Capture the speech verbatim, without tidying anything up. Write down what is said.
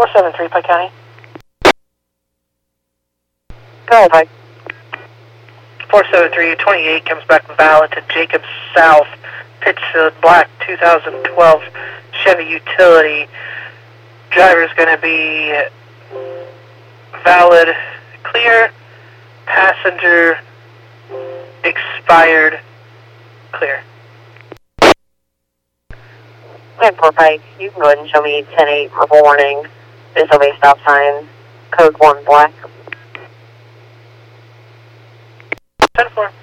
four seven three, Pike County. Go ahead, Pike. four seven three, twenty-eight comes back valid to Jacobs South. Pittsfield Black two thousand twelve Chevy Utility. Driver's going to be valid, clear, passenger, expired, clear. ten four, Pike, you can go ahead and show me ten eight, purple warning, disobey stop sign, code one black. ten four.